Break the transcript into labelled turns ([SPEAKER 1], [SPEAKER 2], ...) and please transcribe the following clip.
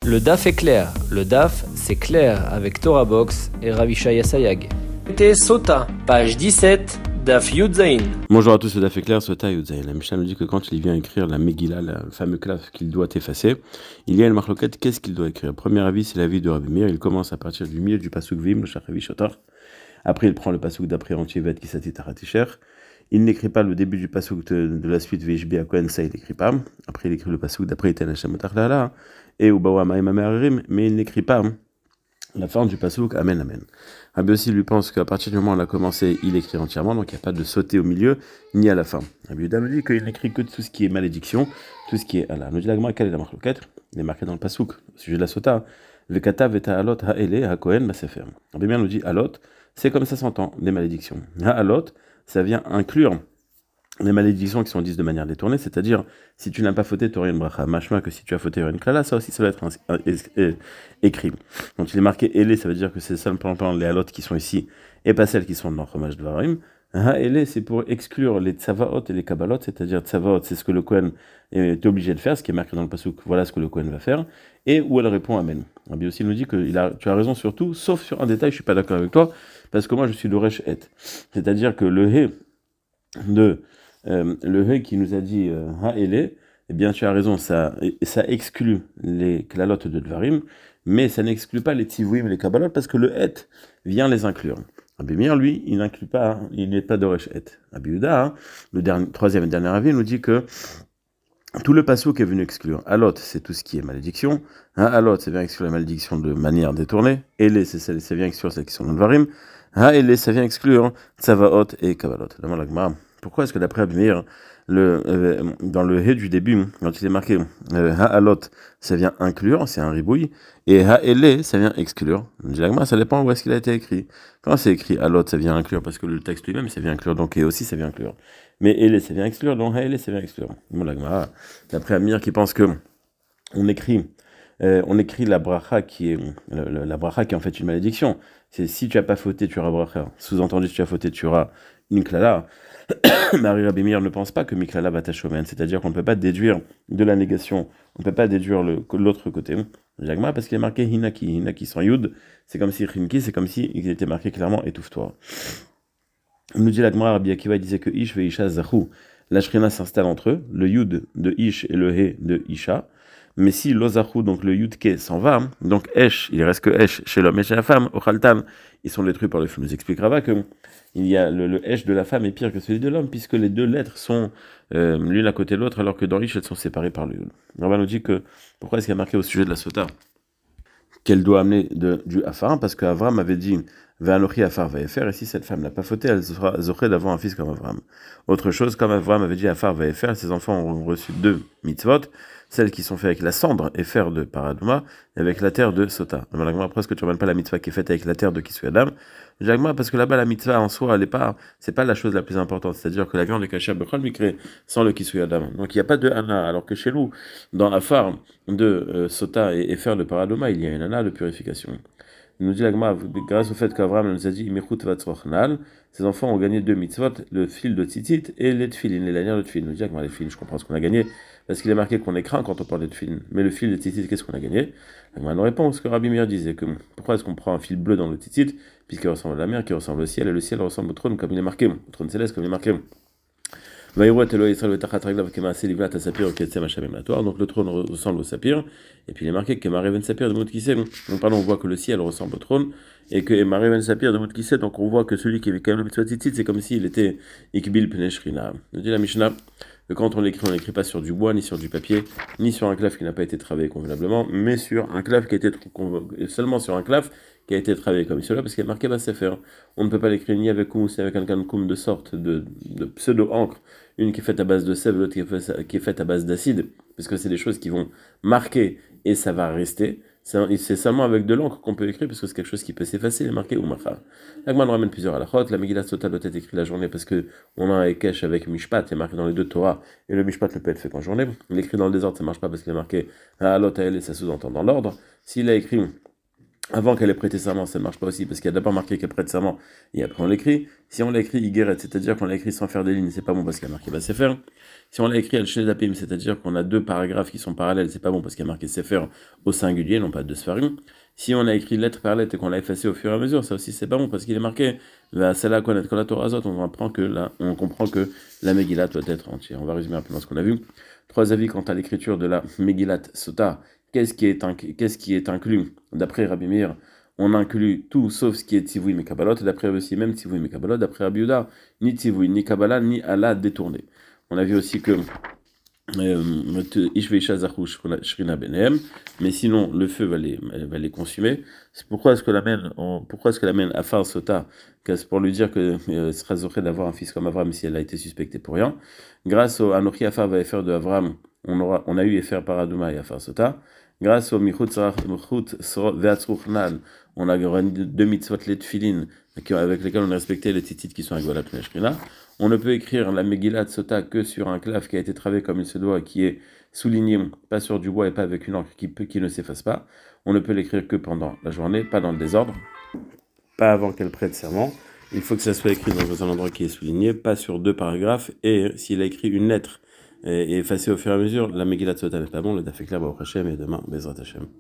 [SPEAKER 1] Le DAF est clair. Le DAF, c'est clair avec Torah Box et Ravishaya Sayag.
[SPEAKER 2] C'était Sota, page 17, DAF Yudzaïn.
[SPEAKER 3] Bonjour à tous, le DAF est clair, Sota Yudzaïn. La Mishnah nous dit que quand il vient écrire la Megillah, le fameux claf qu'il doit effacer, il y a une marloquette, qu'est-ce qu'il doit écrire? Premier avis, c'est l'avis de Rabbi Meir. Il commence à partir du milieu du pasuk Vim, le Shachavi Shotar. Après, il prend le pasuk d'après Antivet qui s'atit Taratisher. Il n'écrit pas le début du pasuk de la suite Vishbi Akohen, ça il n'écrit pas. Après, il écrit le pasuk d'après Iten Hashem Otachlala et Ubawa Maïm Amerim, mais il n'écrit pas la fin du pasuk Amen Amen. Rabbi aussi lui pense qu'à partir du moment où on a commencé, il écrit entièrement, donc il n'y a pas de sauter au milieu ni à la fin. Rabbi Yuda nous dit qu'il n'écrit que tout ce qui est malédiction, tout ce qui est Allah. Nous dit la Gemara, quelle est la marloquette? Il est marqué dans le pasuk, au sujet de la sota. Vekata veta alot ha'ele ha'kohen ba'sefer. Rabbi Meir nous dit alot, c'est comme ça s'entend, les malédictions. Ha'alot, ça vient inclure les malédictions qui sont dites de manière détournée, c'est-à-dire, si tu n'as pas fauté, tu aurais une bracha. Mashma, que si tu as fauté, tu aurais une klala, ça aussi, ça va être écrit. Donc, il est marqué Elé, ça veut dire que c'est simplement les halot qui sont ici, et pas celles qui sont dans Chomash Dvarim. Elé, c'est pour exclure les tsavaot et les kabbalot, c'est-à-dire tsavaot, c'est ce que le Kohen est obligé de faire, ce qui est marqué dans le pasuk, voilà ce que le Kohen va faire, et où elle répond Amen. Rabbi aussi nous dit que tu as raison sur tout, sauf sur un détail, je suis pas d'accord avec toi, parce que moi je suis d'Oresh Et. C'est-à-dire que le He qui nous a dit Ha'ele, eh bien tu as raison, ça exclut les klalot de Dvarim, mais ça n'exclut pas les tivouim et les kabbalot, parce que le Et vient les inclure. Rabbi Meir, lui, il n'inclut pas, il n'est pas d'Oresh Et. Rabbi Yehuda, le troisième et dernier avis, nous dit que tout le pasuk est venu exclure. Alot, c'est tout ce qui est malédiction. Alot, ça vient exclure la malédiction de manière détournée. Ele, ça vient exclure celles qui sont dans le Dvarim. Ele, ça vient exclure Tsavaot et Kabbalot. Demande la Gemara. Pourquoi est-ce que d'après Rabbi Meir, dans le He du début, quand il est marqué Ha'alot, ça vient inclure, c'est un ribouille, et Ha'ele, ça vient exclure. Dit la Gemara, ça dépend où est-ce qu'il a été écrit. Quand c'est écrit Alot, ça vient inclure, parce que le texte lui-même, ça vient inclure, donc et aussi ça vient inclure. Mais Ele, ça vient exclure, donc Ha'ele, ça vient exclure. Bon, la Gemara, d'après Amir qui pense que on écrit la bracha qui est la bracha qui est en fait une malédiction. C'est si tu n'as pas fauté, tu auras bracha. Sous-entendu, si tu as fauté, tu auras une klala. Marie Rabbi Meir ne pense pas que Miklala va t'achomen, c'est-à-dire qu'on ne peut pas déduire de la négation, on ne peut pas déduire l'autre côté. Jagma, parce qu'il est marqué Hinaki sans Yud, c'est comme si Rinki, c'est comme si il était marqué clairement étouffe-toi. On nous dit la Gemara, Rabbi Akiva disait que Ish ve Isha Zachou, la Shrina s'installe entre eux, le Yud de Ish et le He de Isha. Mais si l'Ozachou, donc le Yudke, s'en va, donc Esh, il reste que Esh chez l'homme et chez la femme, Ochaltan, ils sont détruits par le feu. Nous explique Rava que il y a le Esh de la femme est pire que celui de l'homme, puisque les deux lettres sont l'une à côté de l'autre, alors que dans Ish, elles sont séparées par le Yud. Rava nous dit que, pourquoi est-ce qu'il y a marqué au sujet de la Sota qu'elle doit amener du Afar, parce qu'Avram avait dit Ve'anochi Afar Vaefer, et si cette femme n'a pas fauté, elle sera zochée d'avoir un fils comme Avram. Autre chose, comme Avram avait dit Afar Vaefer, ses enfants ont reçu 2 mitzvot, celles qui sont faites avec la cendre et fer de Paraduma, et avec la terre de Sota. Après, est-ce que tu ne ramènes pas la mitzvah qui est faite avec la terre de Kisui Adam? Parce que là-bas, la mitzvah en soi, c'est pas la chose la plus importante, c'est-à-dire que la viande est cachée à Bechol Mikre sans le Kisui Adam. Donc il n'y a pas de Hana, alors que chez nous, dans Afar de Sota et fer de Paraduma, il y a une Hana de purification. Il nous dit la Gemara, grâce au fait qu'Avram nous a dit Imichut Vatzrochnal, ses enfants ont gagné 2 mitzvot, le fil de tzitzit et les tefilin, les lanières de tefilin. Nous dit les tefilin, je comprends ce qu'on a gagné, parce qu'il est marqué qu'on est craint quand on parle de tefilin. Mais le fil de tzitzit, qu'est-ce qu'on a gagné? La Gemara nous répond, ce que Rabbi Meir disait, que pourquoi est-ce qu'on prend un fil bleu dans le tzitzit, puisqu'il ressemble à la mer, qui ressemble au ciel, et le ciel ressemble au trône comme il est marqué, au trône céleste comme il est marqué. Donc le trône ressemble au saphir, et puis il est marqué que Maréven Sapir de Moudkissé. Donc pardon, on voit que le ciel ressemble au trône, et que Maréven Sapir de Moudkissé, donc on voit que celui qui avait quand même le mitzvah tzitzit, c'est comme s'il était Ikbil Pnei-Shrina. Nous dit la Mishnah que quand on l'écrit pas sur du bois, ni sur du papier, ni sur un claf qui n'a pas été travaillé convenablement, mais sur un claf qui a été seulement sur un claf qui a été travaillé comme cela, parce qu'il est marqué Sefer. On ne peut pas l'écrire ni avec koum, ni avec un kankoum de sorte de pseudo-encre, une qui est faite à base de sève, l'autre qui est faite à base d'acide, parce que c'est des choses qui vont marquer et ça va rester. C'est seulement avec de l'encre qu'on peut écrire, parce que c'est quelque chose qui peut s'effacer et marquer Umacha. La Gemara nous ramène plusieurs halachot. La Megillah Sota doit être écrite la journée, parce qu'on a un Ekesh avec Mishpat, il est marqué dans les deux Torah, et le Mishpat ne peut être fait qu'en journée. Il est écrit dans le désordre, ça ne marche pas, parce qu'il est marqué Ha'alot Ha'el, et ça sous-entend dans l'ordre. S'il a écrit avant qu'elle ait prêté serment, ça ne marche pas aussi, parce qu'il y a d'abord marqué qu'elle prête serment, et après on l'écrit. Si on l'écrit Igeret, c'est-à-dire qu'on l'a écrit sans faire des lignes, c'est pas bon parce qu'il y a marqué Sefer. Si on l'a écrit Al-Shedapim, c'est-à-dire qu'on a deux paragraphes qui sont parallèles, c'est pas bon parce qu'il y a marqué Sefer au singulier, non pas deux Sfarim. Si on a écrit lettre par lettre et qu'on l'a effacé au fur et à mesure, ça aussi c'est pas bon parce qu'il est marqué c'est là connaître la Torah Azot, on comprend que la Megillah doit être entière. On va résumer rapidement ce qu'on a vu. Trois avis quant à l'écriture de la Megillat Sota. Qu'est-ce qui est inclus? D'après Rabbi Meir, on inclut tout sauf ce qui est Tzivui et Kabbalot. D'après aussi, même Tzivui et Kabbalot. D'après Rabbi Yehuda, ni Tzivui, ni Kabbalah, ni Allah détourné. On a vu aussi que mais sinon le feu va les consumer. C'est pourquoi est-ce que l'amène Afar Sota, c'est pour lui dire que sera zoré d'avoir un fils comme Avram si elle a été suspectée pour rien. Grâce au Anochi Afar va faire de Avram, on a eu Efer par Adouma et Afar Sota. Grâce au Michut Veatzruchnal, on a deux mitzvot les tfilin avec lesquels on a respecté les tzitzit qui sont avec Golat Neshkrina. On ne peut écrire la Megillat Sota que sur un clave qui a été travé comme il se doit, qui est souligné, pas sur du bois et pas avec une encre qui ne s'efface pas. On ne peut l'écrire que pendant la journée, pas dans le désordre, pas avant qu'elle prête serment. Il faut que ça soit écrit dans un endroit qui est souligné, pas sur deux paragraphes. Et s'il a écrit une lettre et effacé au fur et à mesure, la Megillat Sota n'est pas bon, le Daf est clair, Baruch Hashem, et demain, Bezrat Hashem.